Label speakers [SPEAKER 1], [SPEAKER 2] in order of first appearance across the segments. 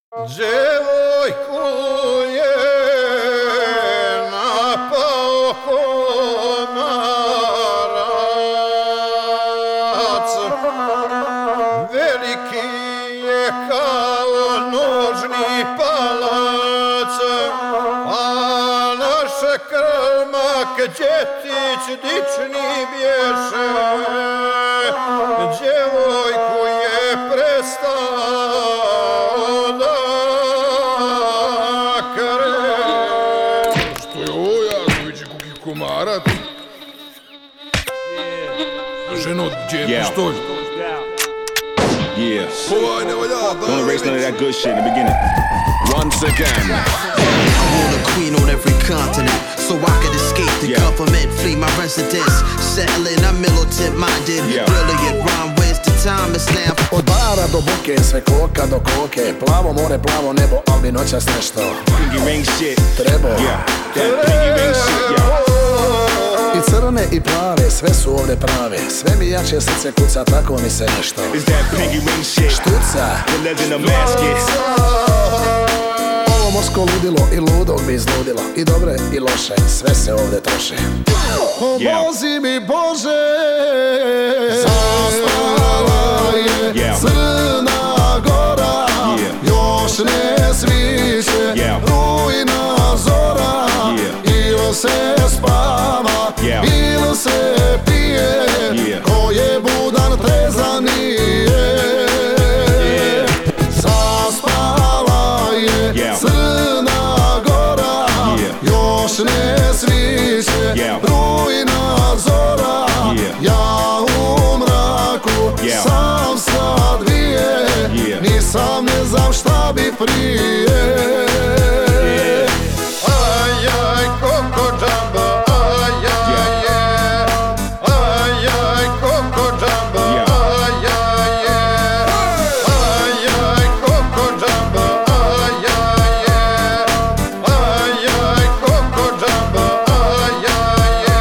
[SPEAKER 1] Djevojku je napao komarac, veliki je kao nožni palac, a naš krmak djetić dični bješe, djevojku je prestao da kre.
[SPEAKER 2] Što je ovo Jazović i Kuki komarac? Ženo, gdje je pištolj?
[SPEAKER 3] Yeah.
[SPEAKER 2] Ovaj ne valja,
[SPEAKER 3] Don't erase none of that good shit in the beginning. Once again.
[SPEAKER 4] I want a queen on every continent, so I could escape the government, flee my residence, settle in, I'm militant-minded, brilliant rhyme, where's the time, it's now.
[SPEAKER 5] Od bara do buke, sve koka do koke, plavo more, plavo nebo, al bi noćas nešto
[SPEAKER 3] Pinky ring shit.
[SPEAKER 5] Trebo.
[SPEAKER 3] Yeah. That pinky ring shit, yeah.
[SPEAKER 5] I crne i plave, sve su ovde prave, sve mi jače srce kuca, tako mi se nešto
[SPEAKER 3] It's that pinky ring shit.
[SPEAKER 5] štuca.
[SPEAKER 3] The legend of Masket.
[SPEAKER 5] Ovo morsko ludilo i ludog bi izludilo, i dobre i loše, sve se ovde troše. Pomozi mi Bože, zaspala je Crna Gora, još ne sviće rujna zora, ili se spava, ili se pije, ko je budan trezan nije. Zaspala je Crna Gora, još ne sviće rujna zora, ja u mraku sam sad vije, nisam ne znam šta bi prije.
[SPEAKER 1] Ajaj, koko džamba, ajaj je, ajaj, koko džamba, ajaj je, ajaj, koko džamba, ajaj je, ajaj, koko džamba, ajaj je.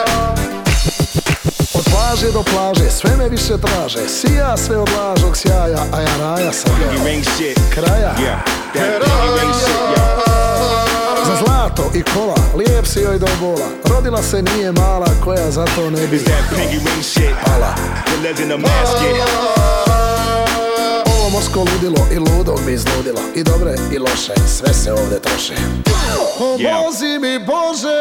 [SPEAKER 5] Od plaže do plaže, sve me više traže, sija sve od lažog sjaja, a ja raja sam
[SPEAKER 3] Pinky ring shit.
[SPEAKER 5] kraja.
[SPEAKER 3] Yeah. That pinky ring shit, yeah.
[SPEAKER 5] Za zlato i kola, lijep si joj do bola, rodila se nije mala, koja za to ne bi
[SPEAKER 3] It's that pinky ring shit.
[SPEAKER 5] pala.
[SPEAKER 3] The legend of Masket.
[SPEAKER 5] Ovo morsko ludilo i ludog bi izludilo, i dobre i loše, sve se ovde troše. Pomozi mi Bože,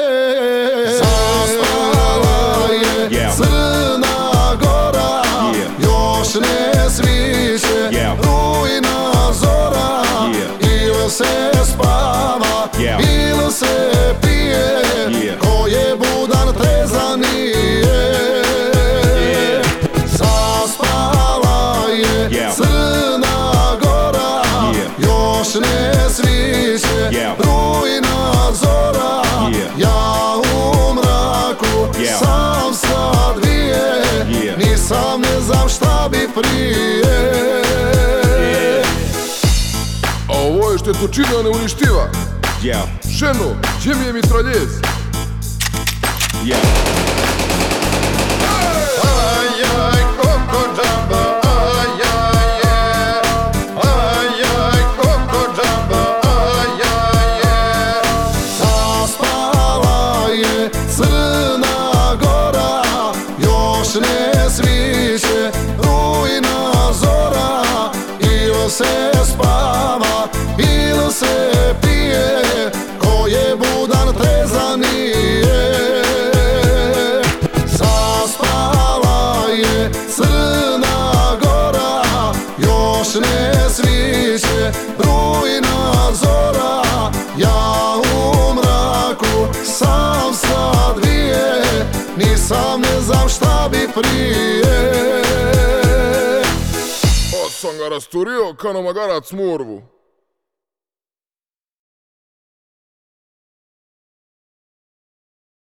[SPEAKER 5] zaspala je Crna Gora, još ne sviće rujna zora, ili se spava, ili se pije, ko je budan trezan nije. Zaspala je Crna Gora, još ne sviće rujna zora, ja u mraku sam sad vije, nisam ne znam šta bi prije.
[SPEAKER 2] A ovo je štetočina neuništiva.
[SPEAKER 3] Yeah.
[SPEAKER 2] Ženo, gdje mi je mitraljez?
[SPEAKER 3] Yeah.
[SPEAKER 1] Ajaj, koko džamba, ajaj je, ajaj, koko džamba, ajaj je.
[SPEAKER 5] Zaspala je Crna Gora, još ne sviće rujna zora, ili se spava, ili se pije, ko je budan trezan nije. Zaspala je Crna Gora, još ne sviće rujna zora, ja u mraku sam sad vije, nisam ne znam šta bi prije.
[SPEAKER 2] Sam ga rasturio kao na magarac morvu.